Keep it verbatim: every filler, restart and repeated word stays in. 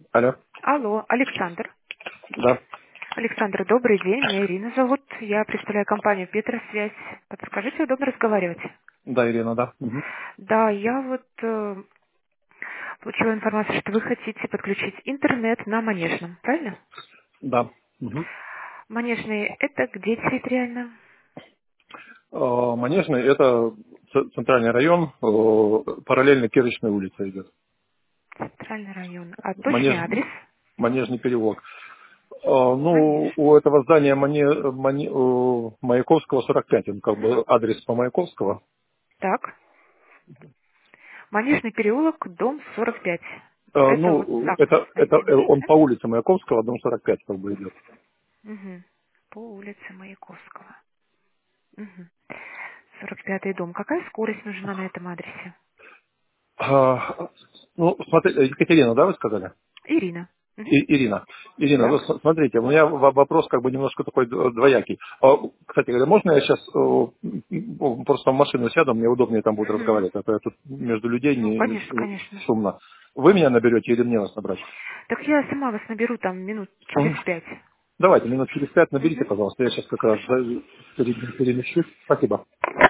Алло. Алло, Александр. Да. Александр, добрый день. Меня Ирина зовут. Я представляю компанию Петросвязь. Подскажите, удобно разговаривать? Да, Ирина, да. Мгм. Да, я вот э, получила информацию, что вы хотите подключить интернет на Манежном, правильно? Да. Мгм. Манежный — это где территориально? Э, Манежный — это ц- центральный район, э, параллельно Кирочной улице идет. Центральный район. А точный Манеж, адрес? Манежный переулок. Э, Ну, Манежный. у этого здания Мане, Мане- э, Маяковского сорок пять, он как бы адрес по Маяковского. Так. Манежный переулок, дом сорок пять. Э, Это вот Ну, так это, это найти э, нужно, он да? по улице Маяковского, дом сорок пять как бы идет. Угу. По улице Маяковского. Угу. сорок пятый дом. Какая скорость нужна на этом адресе? А, Ну, смотри, э, Екатерина, да, вы сказали? Ирина. Мгм. И- Ирина, Ирина, вы Так. с- смотрите, у меня в- вопрос как бы немножко такой д- двоякий. А, Кстати говоря, можно я сейчас просто в машину сяду, мне удобнее там будет Мгм. разговаривать, а то я тут между людей Ну, не конечно, ш- конечно. шумно. Вы меня наберете или мне вас набрать? Так я сама вас наберу там минут через Мгм. пять. Давайте, минут через пять наберите, Мгм. пожалуйста, я сейчас как раз Хорошо. за- пере- перемещусь. Спасибо.